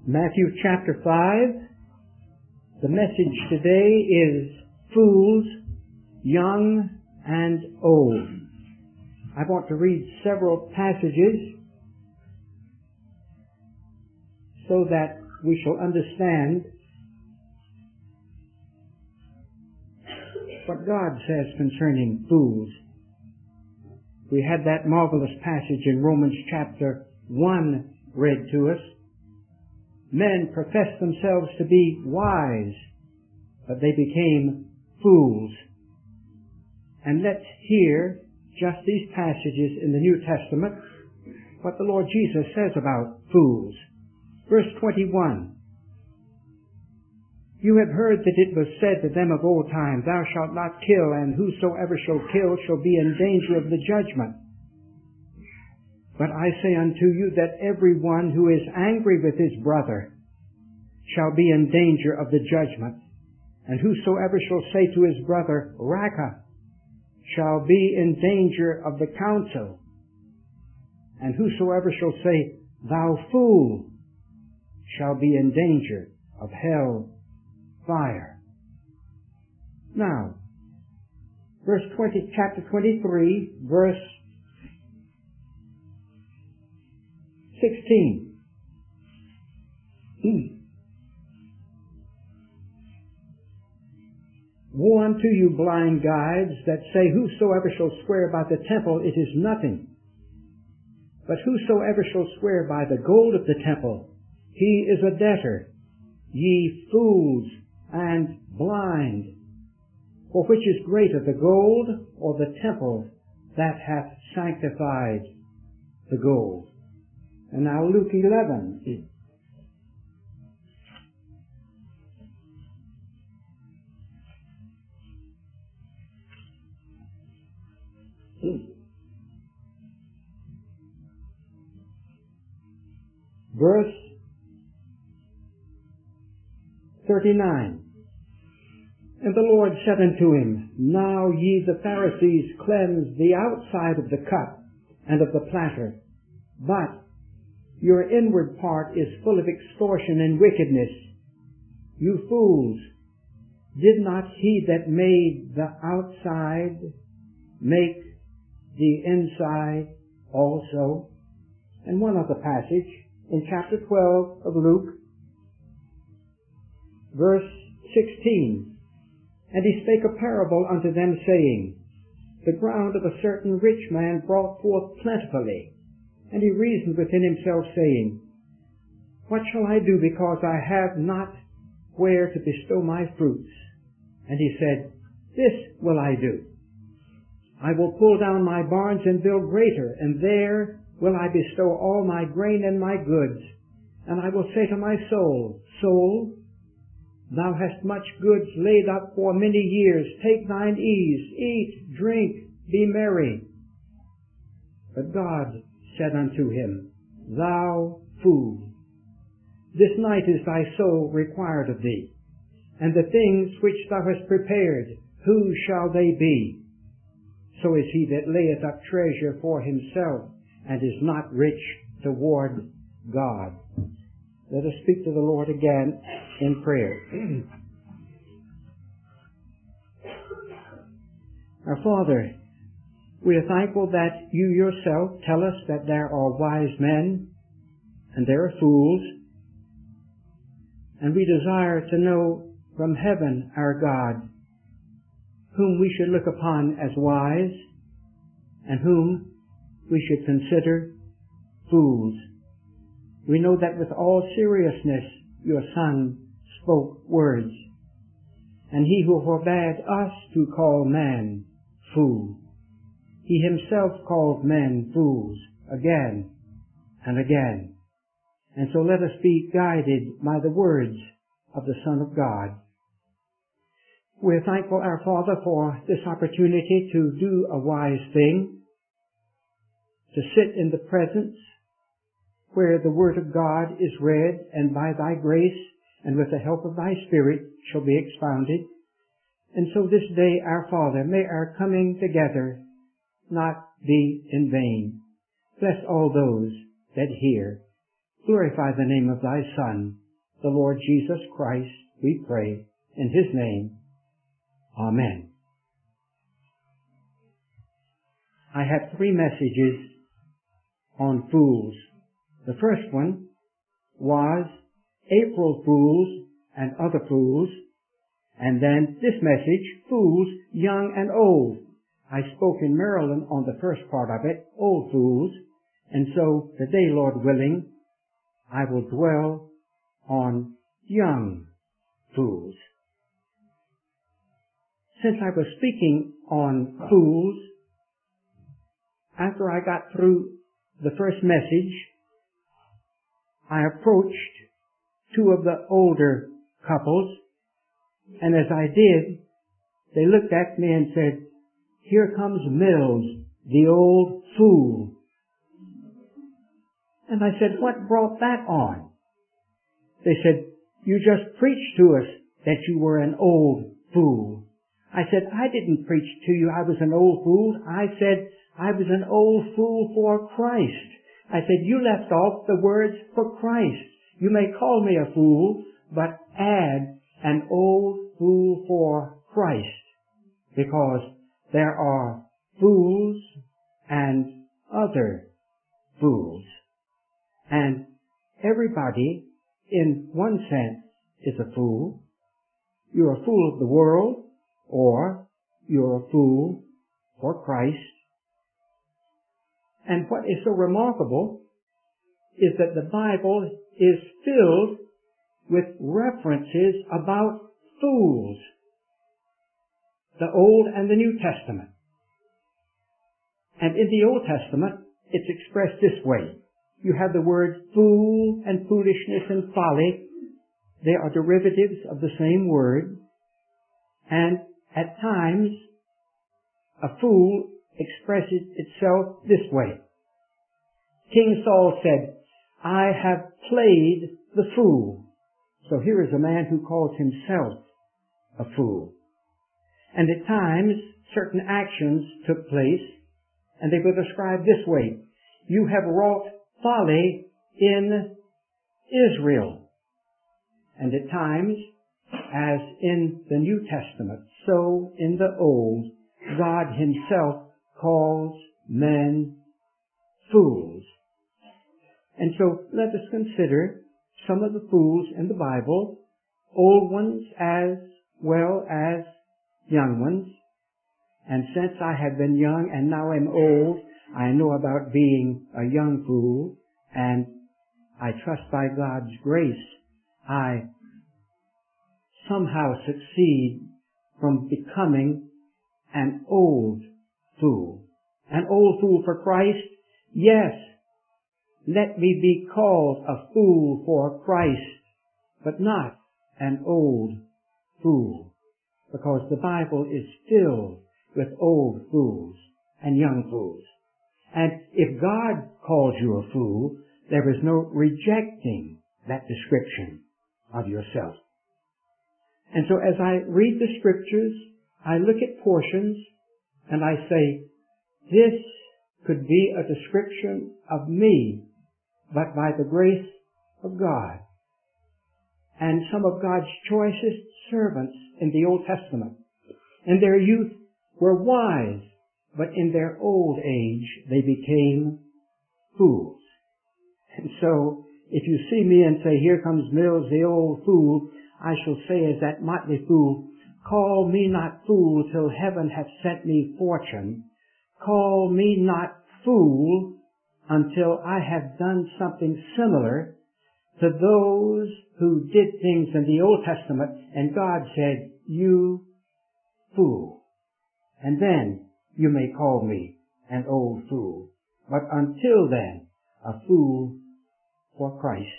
Matthew chapter 5. The message today is fools, young and old. I want to read several passages so that we shall understand what God says concerning fools. We had that marvelous passage in Romans chapter 1 read to us. Men professed themselves to be wise, but they became fools. And let's hear just these passages in the New Testament, what the Lord Jesus says about fools. Verse 21. You have heard that it was said to them of old time, Thou shalt not kill, and whosoever shall kill shall be in danger of the judgment. But I say unto you that every one who is angry with his brother shall be in danger of the judgment. And whosoever shall say to his brother, Raca, shall be in danger of the council. And whosoever shall say, Thou fool, shall be in danger of hell fire. Now, chapter 23, verse 16. Woe unto you, blind guides, that say, Whosoever shall swear by the temple, it is nothing. But whosoever shall swear by the gold of the temple, he is a debtor. Ye fools and blind! For which is greater, the gold or the temple that hath sanctified the gold? And now Luke 11. Verse 39. And the Lord said unto him, Now ye the Pharisees cleanse the outside of the cup and of the platter, but your inward part is full of extortion and wickedness. You fools, did not he that made the outside make the inside also? And one other passage in chapter 12 of Luke, verse 16. And he spake a parable unto them, saying, The ground of a certain rich man brought forth plentifully. And he reasoned within himself, saying, What shall I do, because I have not where to bestow my fruits? And he said, This will I do. I will pull down my barns and build greater, and there will I bestow all my grain and my goods. And I will say to my soul, Soul, thou hast much goods laid up for many years. Take thine ease, eat, drink, be merry. But God said unto him, Thou fool, this night is thy soul required of thee, and the things which thou hast prepared, whose shall they be? So is he that layeth up treasure for himself, and is not rich toward God. Let us speak to the Lord again in prayer. Our Father, we are thankful that you yourself tell us that there are wise men and there are fools, and we desire to know from heaven, our God, whom we should look upon as wise and whom we should consider fools. We know that with all seriousness your Son spoke words, and he who forbade us to call man fool, he himself called men fools again and again. And so let us be guided by the words of the Son of God. We're thankful, our Father, for this opportunity to do a wise thing, to sit in the presence where the Word of God is read, and by thy grace and with the help of thy Spirit shall be expounded. And so this day, our Father, may our coming together not be in vain. Bless all those that hear. glorify the name of thy Son, the Lord Jesus Christ, we pray, in his name. Amen. I have 3 messages on fools. The first one was April Fools and Other Fools, and then this message, Fools, Young and Old. I spoke in Maryland on the first part of it, Old Fools, and so today, Lord willing, I will dwell on Young Fools. Since I was speaking on fools, after I got through the first message, I approached 2 of the older couples, and as I did, they looked at me and said, "Here comes Mills, the old fool." And I said, "What brought that on?" They said, "You just preached to us that you were an old fool." I said, "I didn't preach to you I was an old fool. I said I was an old fool for Christ." I said, "You left off the words for Christ. You may call me a fool, but add an old fool for Christ, because there are fools and other fools. And everybody, in one sense, is a fool. You're a fool of the world, or you're a fool for Christ. And what is so remarkable is that the Bible is filled with references about fools, the Old and the New Testament. And in the Old Testament, it's expressed this way. You have the words fool and foolishness and folly. They are derivatives of the same word. And at times, a fool expresses itself this way. King Saul said, "I have played the fool." So here is a man who calls himself a fool. And at times, certain actions took place, and they were described this way. "You have wrought folly in Israel." And at times, as in the New Testament, so in the Old, God himself calls men fools. And so let us consider some of the fools in the Bible, old ones as well as young ones. And since I have been young and now am old, I know about being a young fool, and I trust by God's grace I somehow succeed from becoming an old fool. An old fool for Christ? Yes. Let me be called a fool for Christ, but not an old fool, because the Bible is filled with old fools and young fools. And if God calls you a fool, there is no rejecting that description of yourself. And so as I read the scriptures, I look at portions and I say, this could be a description of me, but by the grace of God. And some of God's choicest servants in the Old Testament, in their youth, were wise, but in their old age they became fools. And so, if you see me and say, "Here comes Mills, the old fool," I shall say as that motley fool, "Call me not fool till heaven hath sent me fortune. Call me not fool until I have done something similar to those who did things in the Old Testament, and God said, 'You fool.' And then you may call me an old fool. But until then, a fool for Christ."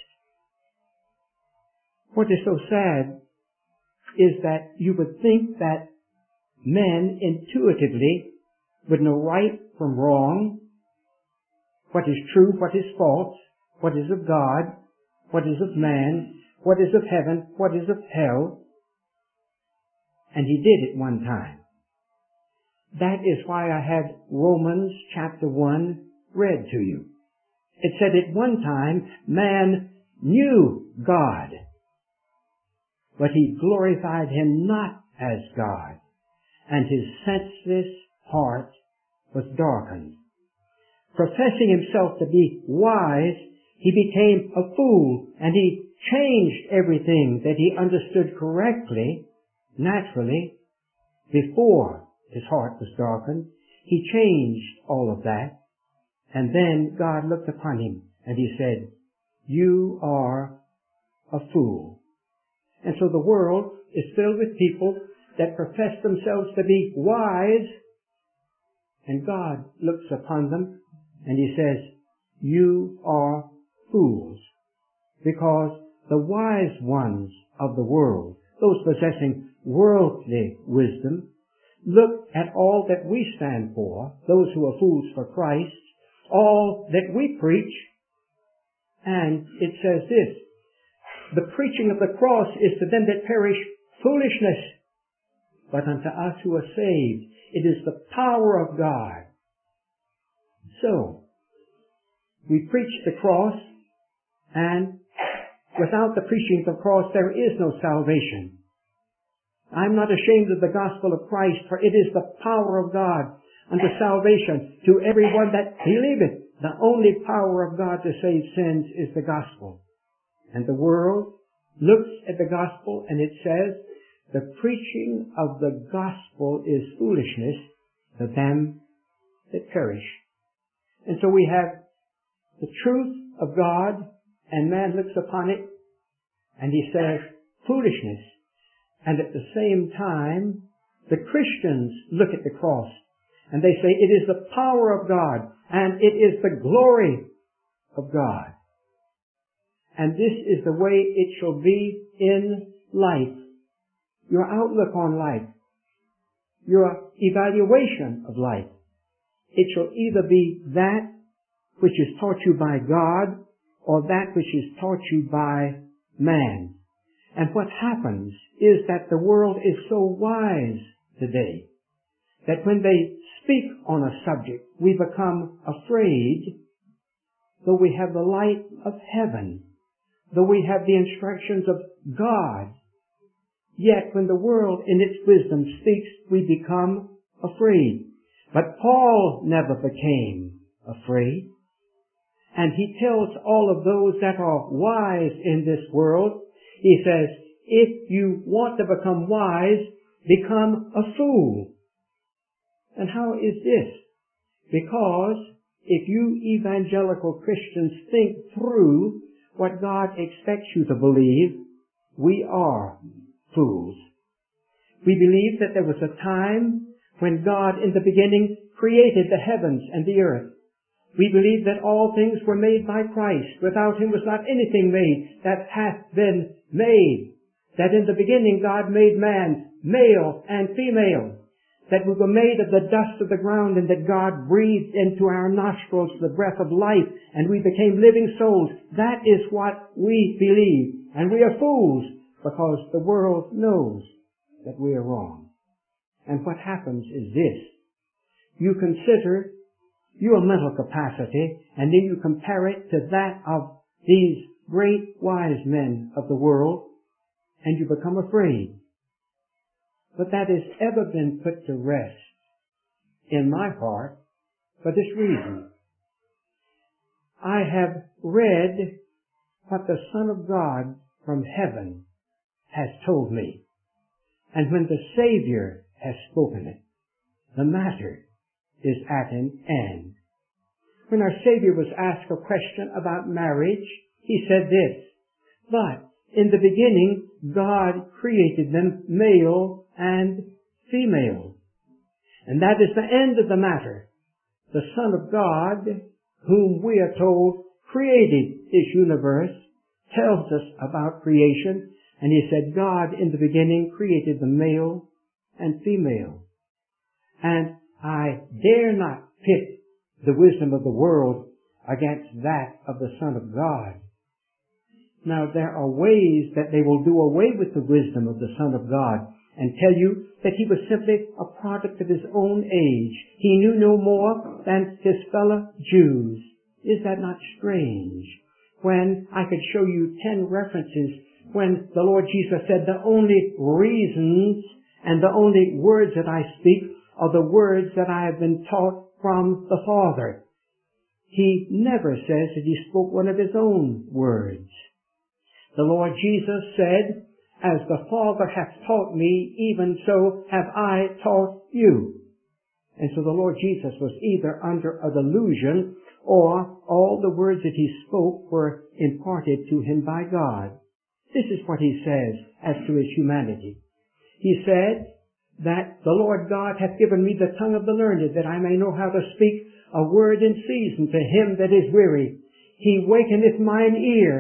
What is so sad is that you would think that men intuitively would know right from wrong, what is true, what is false, what is of God, what is of man, what is of heaven, what is of hell. And he did it one time. That is why I had Romans chapter 1 read to you. It said at one time man knew God, but he glorified him not as God, and his senseless heart was darkened. Professing himself to be wise, he became a fool, and he changed everything that he understood correctly, naturally, before his heart was darkened. He changed all of that, and then God looked upon him, and he said, "You are a fool." And so the world is filled with people that profess themselves to be wise, and God looks upon them, and he says, "You are fools," because the wise ones of the world, those possessing worldly wisdom, look at all that we stand for, those who are fools for Christ, all that we preach, and it says this, "The preaching of the cross is to them that perish foolishness, but unto us who are saved, it is the power of God." So, we preach the cross, and without the preaching of the cross, there is no salvation. I'm not ashamed of the gospel of Christ, for it is the power of God unto salvation to everyone that believeth. The only power of God to save sins is the gospel. And the world looks at the gospel and it says, the preaching of the gospel is foolishness to them that perish. And so we have the truth of God, and man looks upon it, and he says, foolishness. And at the same time, the Christians look at the cross, and they say, it is the power of God, and it is the glory of God. And this is the way it shall be in life. Your outlook on life, your evaluation of life, it shall either be that which is taught you by God, or that which is taught you by man. And what happens is that the world is so wise today that when they speak on a subject, we become afraid, though we have the light of heaven, though we have the instructions of God. Yet when the world in its wisdom speaks, we become afraid. But Paul never became afraid. And he tells all of those that are wise in this world, he says, if you want to become wise, become a fool. And how is this? Because if you evangelical Christians think through what God expects you to believe, we are fools. We believe that there was a time when God in the beginning created the heavens and the earth. We believe that all things were made by Christ. Without him was not anything made that hath been made. That in the beginning God made man, male and female. That we were made of the dust of the ground, and that God breathed into our nostrils the breath of life, and we became living souls. That is what we believe. And we are fools because the world knows that we are wrong. And what happens is this. You consider your mental capacity, and then you compare it to that of these great wise men of the world, and you become afraid. But that has ever been put to rest in my heart for this reason. I have read what the Son of God from heaven has told me. And when the Savior has spoken it, the matter is at an end. When our Savior was asked a question about marriage, he said this, but in the beginning God created them male and female. And that is the end of the matter. The Son of God, whom we are told created this universe, tells us about creation, and he said God in the beginning created the male and female. And I dare not pit the wisdom of the world against that of the Son of God. Now there are ways that they will do away with the wisdom of the Son of God and tell you that he was simply a product of his own age. He knew no more than his fellow Jews. Is that not strange? When I could show you 10 references when the Lord Jesus said the only reasons and the only words that I speak are the words that I have been taught from the Father. He never says that he spoke one of his own words. The Lord Jesus said, as the Father hath taught me, even so have I taught you. And so the Lord Jesus was either under a delusion or all the words that he spoke were imparted to him by God. This is what he says as to his humanity. He said that the Lord God hath given me the tongue of the learned, that I may know how to speak a word in season to him that is weary. He wakeneth mine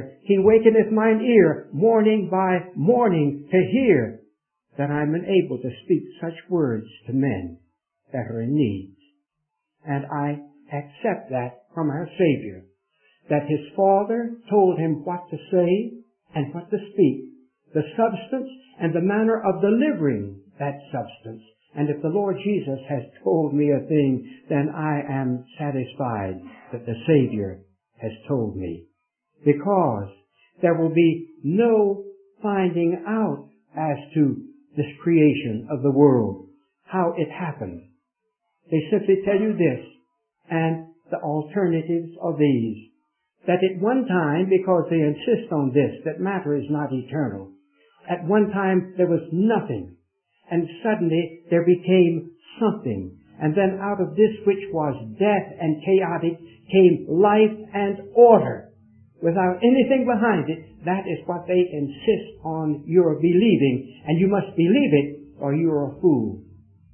ear, morning by morning, to hear, that I am able to speak such words to men that are in need. And I accept that from our Savior, that his Father told him what to say and what to speak, the substance and the manner of delivering that substance. And if the Lord Jesus has told me a thing, then I am satisfied that the Savior has told me. Because there will be no finding out as to this creation of the world, how it happened. They simply tell you this, and the alternatives are these. That at one time, because they insist on this, that matter is not eternal, at one time there was nothing, and suddenly there became something. And then out of this which was death and chaotic came life and order, without anything behind it. That is what they insist on your believing, and you must believe it or you're a fool.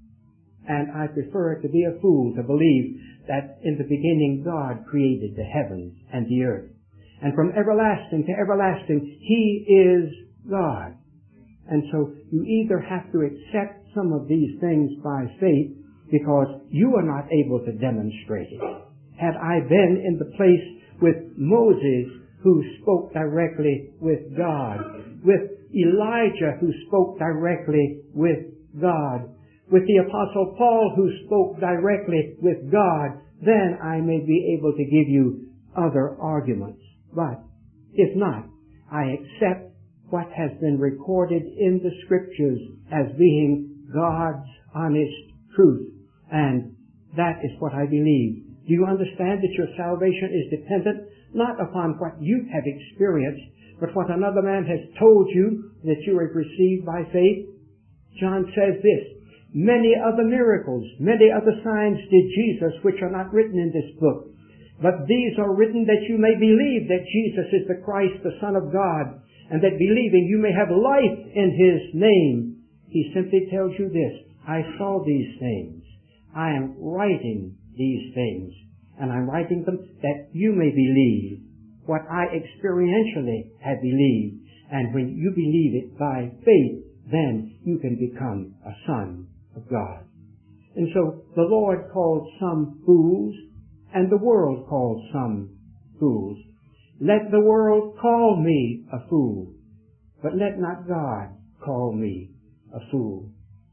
And I prefer to be a fool to believe that in the beginning God created the heavens and the earth. And from everlasting to everlasting, he is God. And so you either have to accept some of these things by faith because you are not able to demonstrate it. Had I been in the place with Moses, who spoke directly with God, with Elijah, who spoke directly with God, with the Apostle Paul, who spoke directly with God, then I may be able to give you other arguments. But if not, I accept what has been recorded in the Scriptures as being God's honest truth. And that is what I believe. Do you understand that your salvation is dependent not upon what you have experienced, but what another man has told you that you have received by faith? John says this, many other miracles, many other signs did Jesus, which are not written in this book. But these are written that you may believe that Jesus is the Christ, the Son of God, and that believing you may have life in his name. He simply tells you this, I saw these things. I am writing these things, and I'm writing them that you may believe what I experientially have believed. And when you believe it by faith, then you can become a son of God. And so the Lord called some fools, and the world called some fools. Let the world call me a fool, but let not God call me a fool.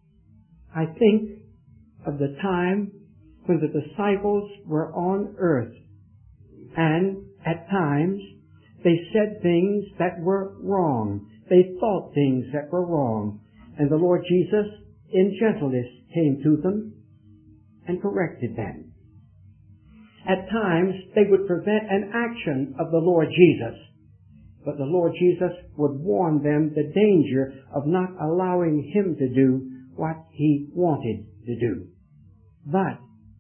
I think of the time when the disciples were on earth, and at times they said things that were wrong. They thought things that were wrong. And the Lord Jesus, in gentleness, came to them and corrected them. At times, they would prevent an action of the Lord Jesus. But the Lord Jesus would warn them the danger of not allowing him to do what he wanted to do. But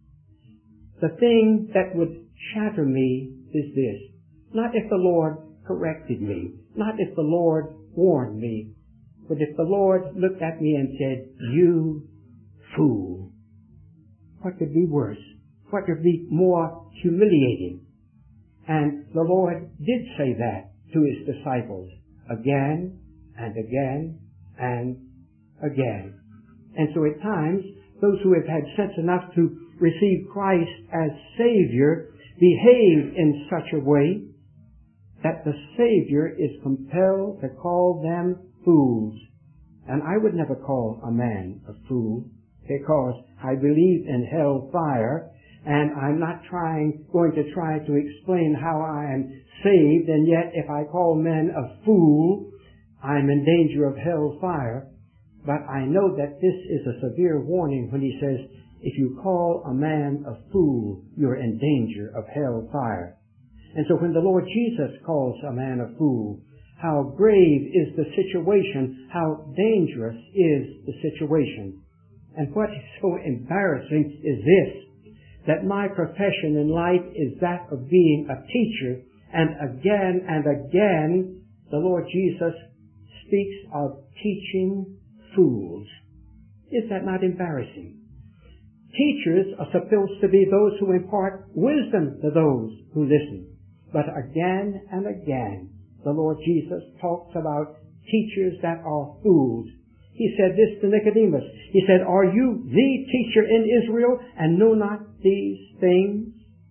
the thing that would shatter me is this. Not if the Lord corrected me, not if the Lord warned me, but if the Lord looked at me and said, you fool. What could be worse? What could be more humiliating? And the Lord did say that to his disciples again and again and again. And so at times, those who have had sense enough to receive Christ as Savior behave in such a way that the Savior is compelled to call them fools. And I would never call a man a fool, because I believe in hell fire, And I'm not going to try to explain how I am saved, and yet if I call men a fool, I'm in danger of hell fire. But I know that this is a severe warning when he says, if you call a man a fool, you're in danger of hell fire. And so when the Lord Jesus calls a man a fool, how grave is the situation, how dangerous is the situation. And what is so embarrassing is this, that my profession in life is that of being a teacher, and again, the Lord Jesus speaks of teaching fools. Is that not embarrassing? Teachers are supposed to be those who impart wisdom to those who listen. But again and again, the Lord Jesus talks about teachers that are fools. He said this to Nicodemus. He said, are you the teacher in Israel and know not these things?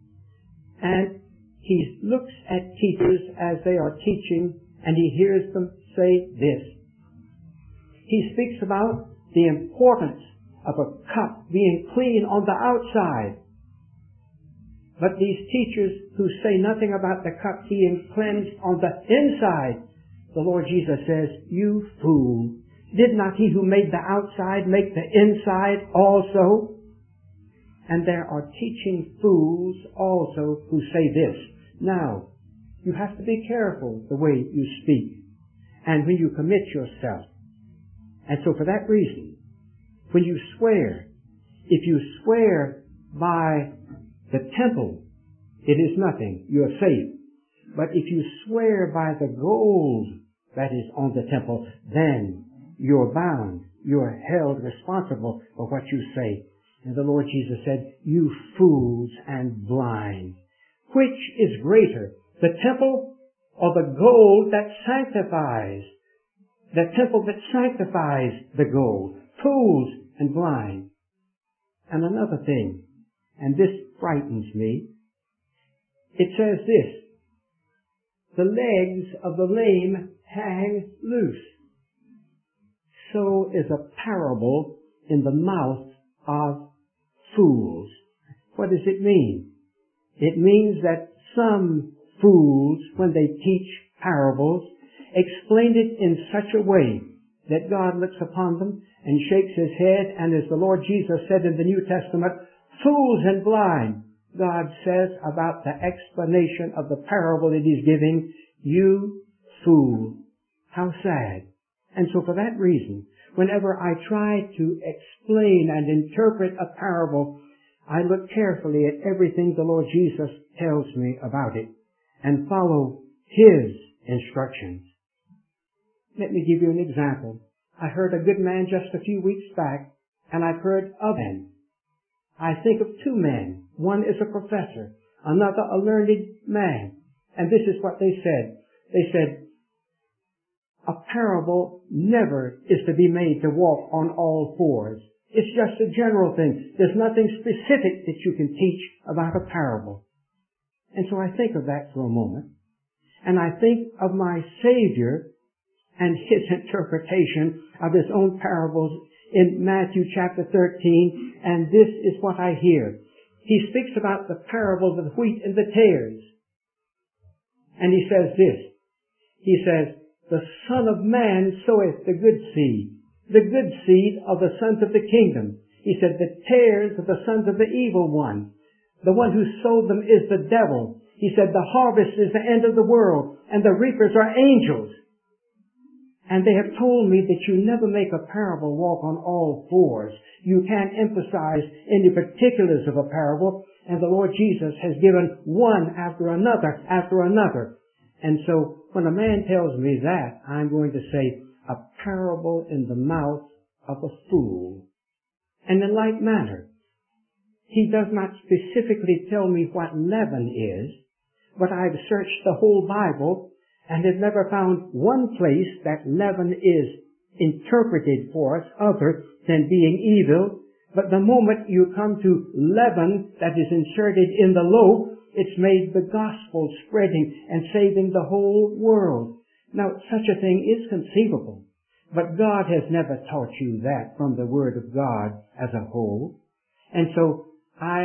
And he looks at teachers as they are teaching, and he hears them say this. He speaks about the importance of a cup being clean on the outside. But these teachers who say nothing about the cup being cleansed on the inside, the Lord Jesus says, you fool, did not he who made the outside make the inside also? And there are teaching fools also who say this. Now, you have to be careful the way you speak and when you commit yourself. And so for that reason, when you swear, if you swear by the temple, it is nothing. You are safe. But if you swear by the gold that is on the temple, then you're bound. You're held responsible for what you say. And the Lord Jesus said, you fools and blind. Which is greater, the temple or the gold that sanctifies? The temple that sanctifies the gold. Fools and blind. And another thing, and this frightens me, it says this, the legs of the lame hang loose. So is a parable in the mouth of fools. What does it mean? It means that some fools, when they teach parables, explain it in such a way that God looks upon them and shakes his head, and as the Lord Jesus said in the New Testament, fools and blind, God says about the explanation of the parable that he's giving, you fool. How sad. And so for that reason, whenever I try to explain and interpret a parable, I look carefully at everything the Lord Jesus tells me about it and follow his instructions. Let me give you an example. I heard a good man just a few weeks back, and I've heard of men. I think of two men. One is a professor, another a learned man. And this is what they said. They said, a parable never is to be made to walk on all fours. It's just a general thing. There's nothing specific that you can teach about a parable. And so I think of that for a moment. And I think of my Savior and his interpretation of his own parables in Matthew chapter 13, and this is what I hear. He speaks about the parables of the wheat and the tares. And he says this. He says, the Son of Man soweth the good seed of the sons of the kingdom. He said, the tares of the sons of the evil one. The one who sowed them is the devil. He said, the harvest is the end of the world, and the reapers are angels. And they have told me that you never make a parable walk on all fours. You can't emphasize any particulars of a parable, and the Lord Jesus has given one after another after another. And so when a man tells me that, I'm going to say, a parable in the mouth of a fool. And in like manner, he does not specifically tell me what leaven is, but I've searched the whole Bible and have never found one place that leaven is interpreted for us other than being evil. But the moment you come to leaven that is inserted in the loaf, it's made the gospel spreading and saving the whole world. Now, such a thing is conceivable, but God has never taught you that from the Word of God as a whole. And so I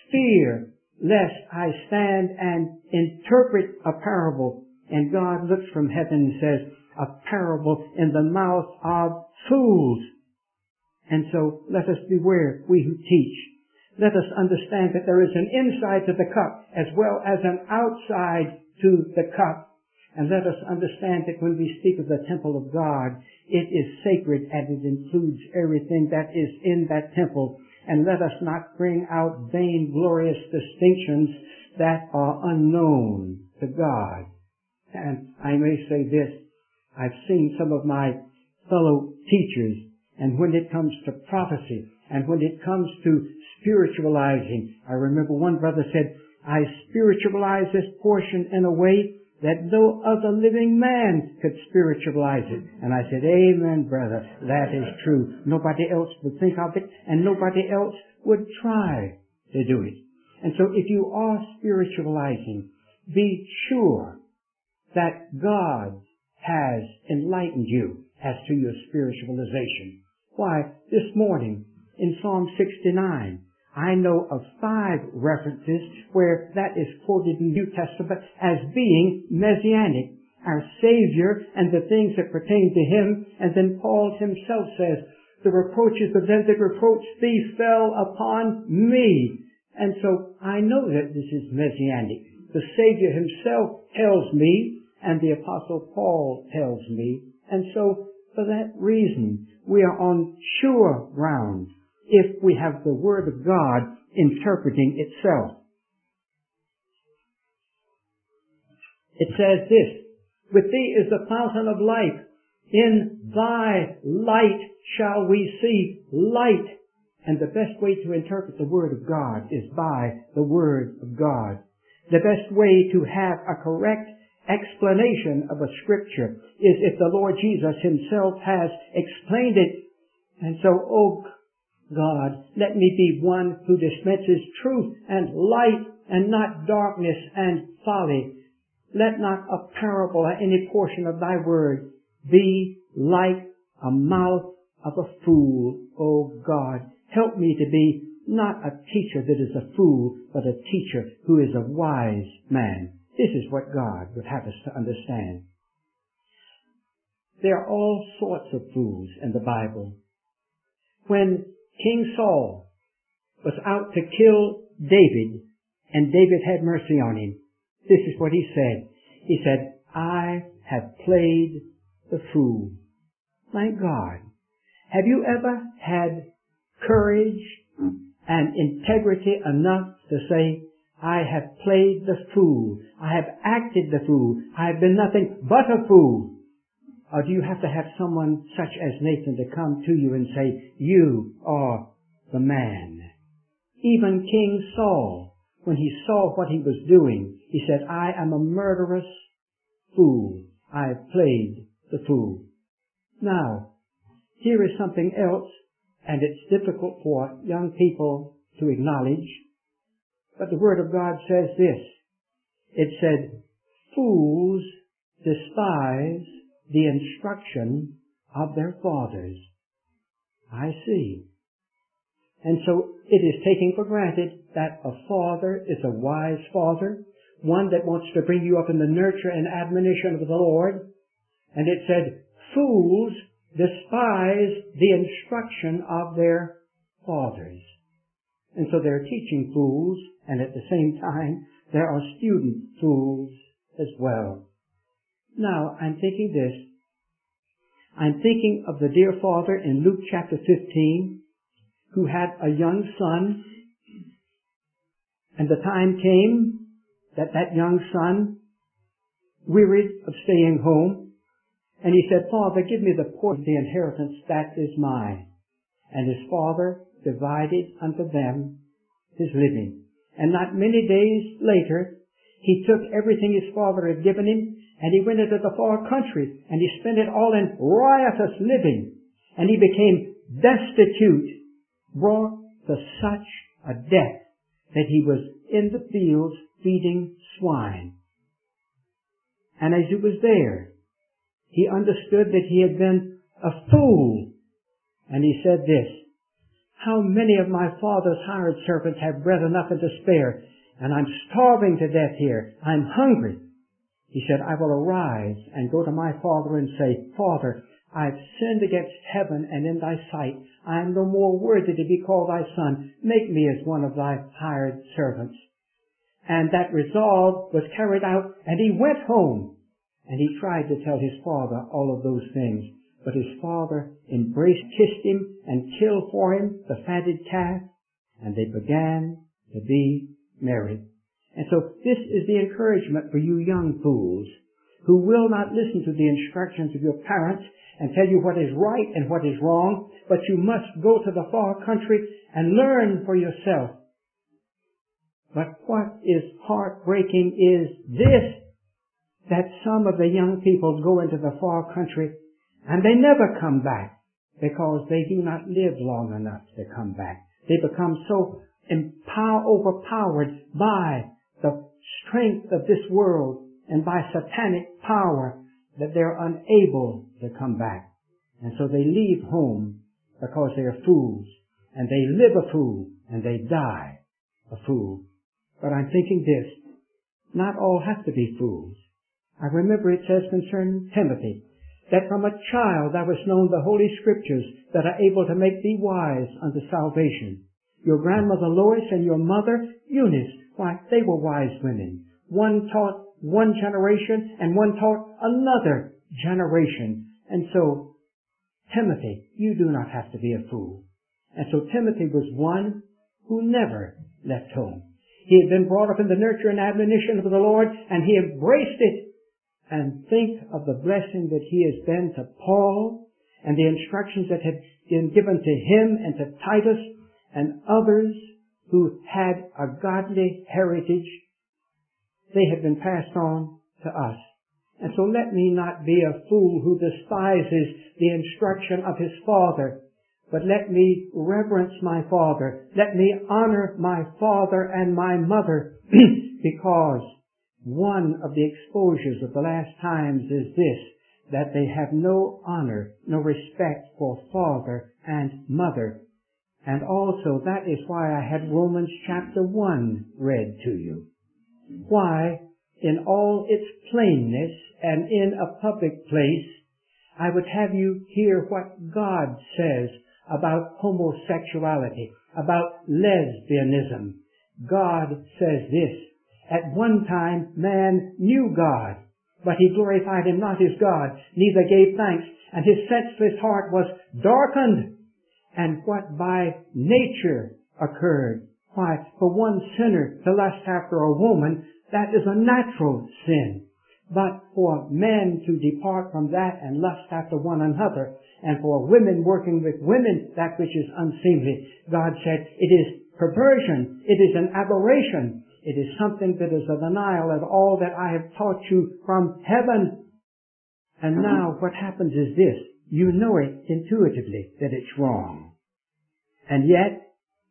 fear lest I stand and interpret a parable. And God looks from heaven and says, a parable in the mouth of fools. And so let us beware, we who teach. Let us understand that there is an inside to the cup as well as an outside to the cup. And let us understand that when we speak of the temple of God, it is sacred and it includes everything that is in that temple. And let us not bring out vain, glorious distinctions that are unknown to God. And I may say this, I've seen some of my fellow teachers, and when it comes to prophecy, and when it comes to spiritualizing, I remember one brother said, I spiritualize this portion in a way that no other living man could spiritualize it. And I said, amen, brother, that is true. Nobody else would think of it, and nobody else would try to do it. And so if you are spiritualizing, be sure that God has enlightened you as to your spiritualization. Why, this morning in Psalm 69, I know of 5 references where that is quoted in the New Testament as being messianic, our Savior and the things that pertain to Him. And then Paul himself says, the reproaches of them that reproach thee fell upon me. And so I know that this is messianic. The Savior Himself tells me, and the Apostle Paul tells me. And so for that reason, we are on sure ground if we have the Word of God interpreting itself. It says this, with thee is the fountain of life. In thy light shall we see light. And the best way to interpret the Word of God is by the Word of God. The best way to have a correct explanation of a Scripture is if the Lord Jesus Himself has explained it. And so, oh God, let me be one who dispenses truth and light and not darkness and folly. Let not a parable or any portion of thy word be like a mouth of a fool. Oh God, help me to be not a teacher that is a fool, but a teacher who is a wise man. This is what God would have us to understand. There are all sorts of fools in the Bible. When King Saul was out to kill David, and David had mercy on him, this is what he said. He said, I have played the fool. Thank God. Have you ever had courage and integrity enough to say, I have played the fool. I have acted the fool. I have been nothing but a fool. Or do you have to have someone such as Nathan to come to you and say, you are the man? Even King Saul, when he saw what he was doing, he said, I am a murderous fool. I have played the fool. Now, here is something else, and it's difficult for young people to acknowledge, but the Word of God says this. It said, fools despise the instruction of their fathers. I see. And so it is taken for granted that a father is a wise father, one that wants to bring you up in the nurture and admonition of the Lord. And it said, fools despise the instruction of their fathers. And so they're teaching fools, and at the same time, there are student fools as well. Now, I'm thinking this. I'm thinking of the dear father in Luke chapter 15 who had a young son, and the time came that that young son wearied of staying home, and he said, Father, give me the portion of the inheritance that is mine. And his father divided unto them his living. And not many days later, he took everything his father had given him, and he went into the far country, and he spent it all in riotous living, and he became destitute, brought to such a death that he was in the fields feeding swine. And as he was there, he understood that he had been a fool, and he said this, How many of my father's hired servants have bread enough and to spare, and I'm starving to death here. I'm hungry. He said, I will arise and go to my father and say, Father, I've sinned against heaven and in thy sight. I am no more worthy to be called thy son. Make me as one of thy hired servants. And that resolve was carried out, and he went home. And he tried to tell his father all of those things. But his father embraced, kissed him, and killed for him the fatted calf. And they began to be married. And so this is the encouragement for you young fools who will not listen to the instructions of your parents and tell you what is right and what is wrong, but you must go to the far country and learn for yourself. But what is heartbreaking is this, that some of the young people go into the far country and they never come back because they do not live long enough to come back. They become so overpowered by the strength of this world and by satanic power that they're unable to come back. And so they leave home because they are fools, and they live a fool, and they die a fool. But I'm thinking this, not all have to be fools. I remember it says concerning Timothy, that from a child thou hast known the Holy Scriptures that are able to make thee wise unto salvation. Your grandmother Lois and your mother Eunice, why, they were wise women. One taught one generation and one taught another generation. And so, Timothy, you do not have to be a fool. And so Timothy was one who never left home. He had been brought up in the nurture and admonition of the Lord, and he embraced it. And think of the blessing that he has been to Paul, and the instructions that had been given to him and to Titus and others who had a godly heritage. They have been passed on to us. And so let me not be a fool who despises the instruction of his father, but let me reverence my father. Let me honor my father and my mother, because one of the exposures of the last times is this, that they have no honor, no respect for father and mother. And also that is why I had Romans chapter 1 read to you. Why, in all its plainness and in a public place, I would have you hear what God says about homosexuality, about lesbianism. God says this, at one time man knew God, but he glorified him not as God, neither gave thanks, and his senseless heart was darkened. And what by nature occurred, why, for one sinner to lust after a woman, that is a natural sin. But for men to depart from that and lust after one another, and for women working with women, that which is unseemly, God said, it is perversion, it is an aberration, it is something that is a denial of all that I have taught you from heaven. And now what happens is this, you know it intuitively that it's wrong. And yet,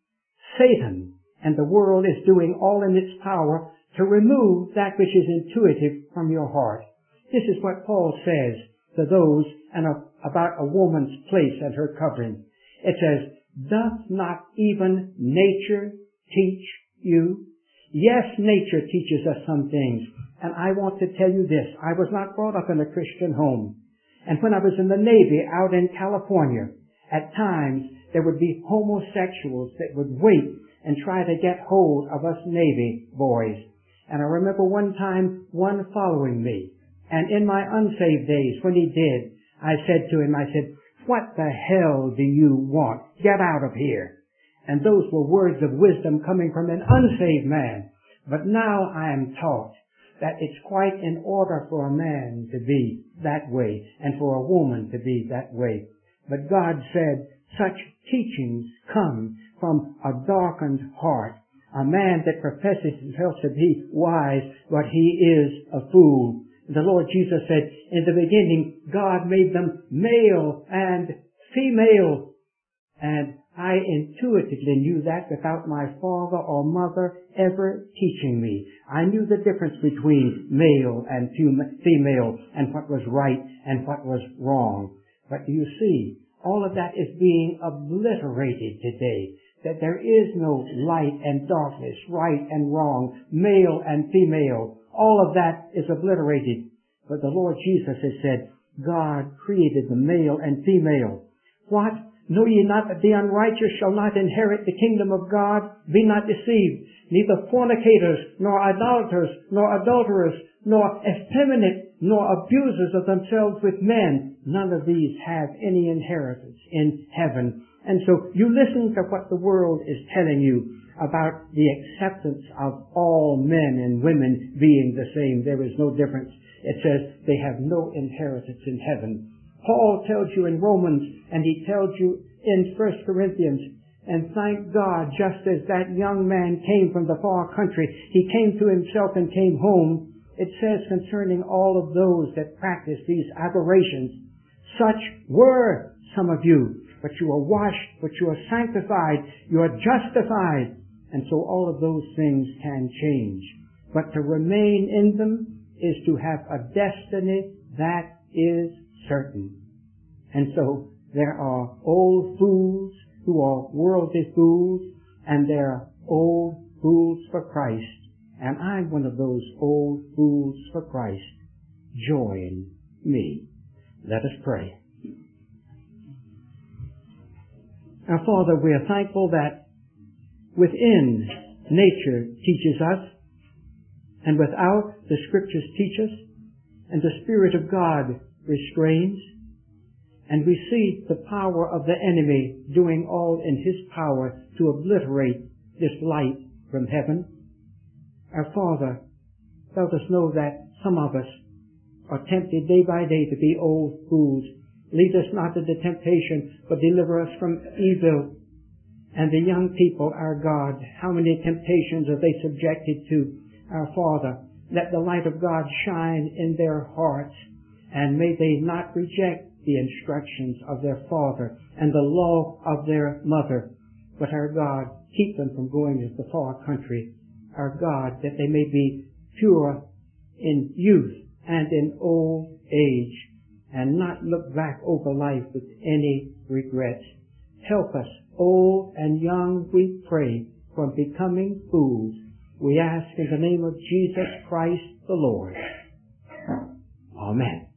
Satan and the world is doing all in its power to remove that which is intuitive from your heart. This is what Paul says to those and about a woman's place and her covering. It says, doth not even nature teach you? Yes, nature teaches us some things. And I want to tell you this. I was not brought up in a Christian home. And when I was in the Navy out in California, at times there would be homosexuals that would wait and try to get hold of us Navy boys. And I remember one time one following me. And in my unsaved days, when he did, I said to him, what the hell do you want? Get out of here. And those were words of wisdom coming from an unsaved man. But now I am taught that it's quite in order for a man to be that way and for a woman to be that way. But God said such teachings come from a darkened heart. A man that professes himself to be wise, but he is a fool. The Lord Jesus said, in the beginning, God made them male and female. And I intuitively knew that without my father or mother ever teaching me. I knew the difference between male and female and what was right and what was wrong. But do you see, all of that is being obliterated today. That there is no light and darkness, right and wrong, male and female. All of that is obliterated. But the Lord Jesus has said, God created the male and female. What? Know ye not that the unrighteous shall not inherit the kingdom of God? Be not deceived. Neither fornicators, nor idolaters, nor adulterers, nor effeminate, nor abusers of themselves with men. None of these have any inheritance in heaven. And so you listen to what the world is telling you about the acceptance of all men and women being the same. There is no difference. It says they have no inheritance in heaven. Paul tells you in Romans, and he tells you in 1 Corinthians, and thank God, just as that young man came from the far country, he came to himself and came home. It says concerning all of those that practice these aberrations, such were some of you, but you are washed, but you are sanctified, you are justified. And so all of those things can change. But to remain in them is to have a destiny that is certain. And so there are old fools who are worldly fools, and there are old fools for Christ. And I'm one of those old fools for Christ. Join me. Let us pray. Our Father, we are thankful that within nature teaches us, and without the Scriptures teach us, and the Spirit of God restrains, and we see the power of the enemy doing all in his power to obliterate this light from heaven. Our Father, let us know that some of us are tempted day by day to be old fools. Lead us not into temptation, but deliver us from evil. And the young people, our God, how many temptations are they subjected to? Our Father, let the light of God shine in their hearts, and may they not reject the instructions of their father and the law of their mother. But our God, keep them from going to the far country. Our God, that they may be pure in youth and in old age, and not look back over life with any regrets. Help us, old and young, we pray, from becoming fools. We ask in the name of Jesus Christ the Lord. Amen.